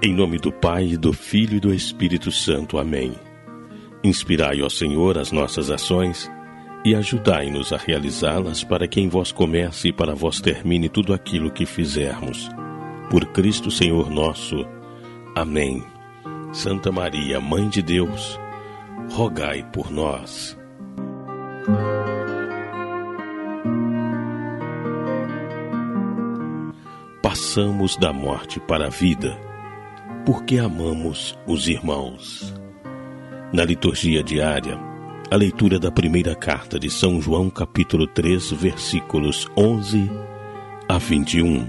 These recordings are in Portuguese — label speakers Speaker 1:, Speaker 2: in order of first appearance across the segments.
Speaker 1: Em nome do Pai, do Filho e do Espírito Santo. Amém. Inspirai, ó Senhor, as nossas ações e ajudai-nos a realizá-las, para que em vós comece e para vós termine tudo aquilo que fizermos. Por Cristo Senhor nosso. Amém. Santa Maria, Mãe de Deus, rogai por nós. Passamos da morte para a vida, porque amamos os irmãos. Na liturgia diária, a leitura da primeira carta de São João, capítulo 3, versículos 11 a 21.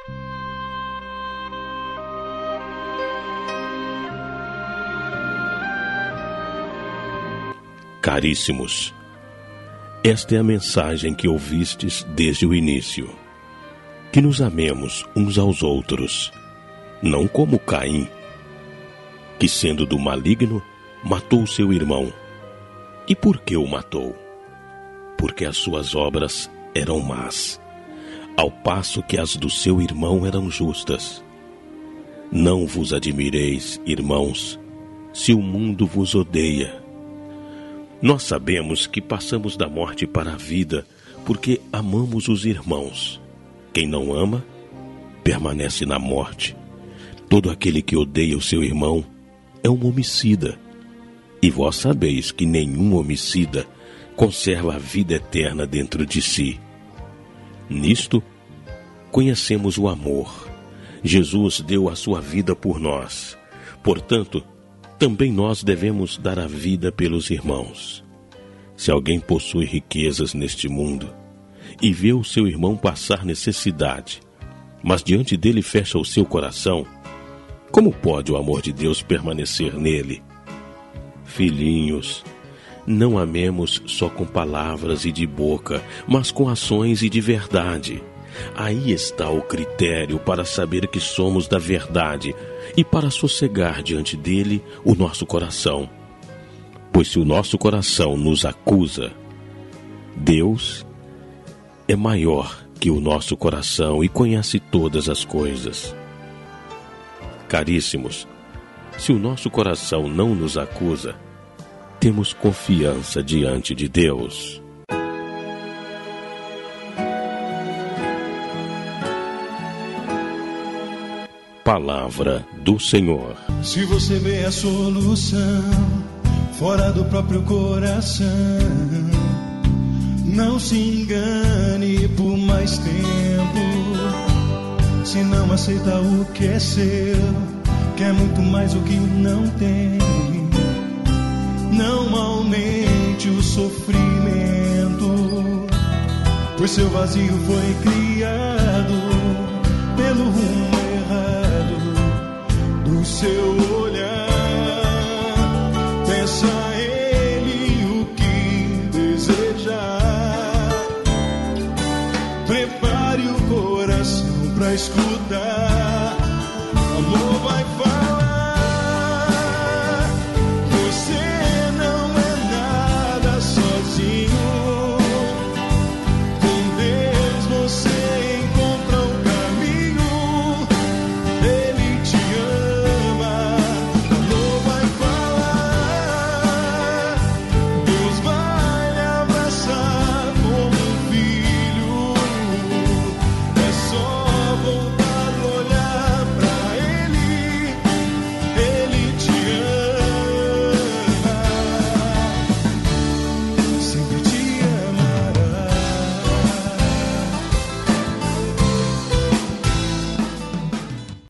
Speaker 1: Caríssimos, esta é a mensagem que ouvistes desde o início: que nos amemos uns aos outros, não como Caim, que sendo do maligno, matou seu irmão. E por que o matou? Porque as suas obras eram más, ao passo que as do seu irmão eram justas. Não vos admireis, irmãos, se o mundo vos odeia. Nós sabemos que passamos da morte para a vida, porque amamos os irmãos. Quem não ama, permanece na morte. Todo aquele que odeia o seu irmão é um homicida. E vós sabeis que nenhum homicida conserva a vida eterna dentro de si. Nisto, conhecemos o amor. Jesus deu a sua vida por nós. Portanto, também nós devemos dar a vida pelos irmãos. Se alguém possui riquezas neste mundo e vê o seu irmão passar necessidade, mas diante dele fecha o seu coração, como pode o amor de Deus permanecer nele? Filhinhos, não amemos só com palavras e de boca, mas com ações e de verdade. Aí está o critério para saber que somos da verdade e para sossegar diante dele o nosso coração. Pois se o nosso coração nos acusa, Deus é maior que o nosso coração e conhece todas as coisas. Caríssimos, se o nosso coração não nos acusa, temos confiança diante de Deus. Palavra do Senhor.
Speaker 2: Se você vê a solução fora do próprio coração, não se engane por mais tempo. Se não aceita o que é seu, quer muito mais o que não tem. Não aumente o sofrimento, pois seu vazio foi criado pelo rumo errado do seu olhar. Peça a ele o que desejar. Prepare o coração para escutar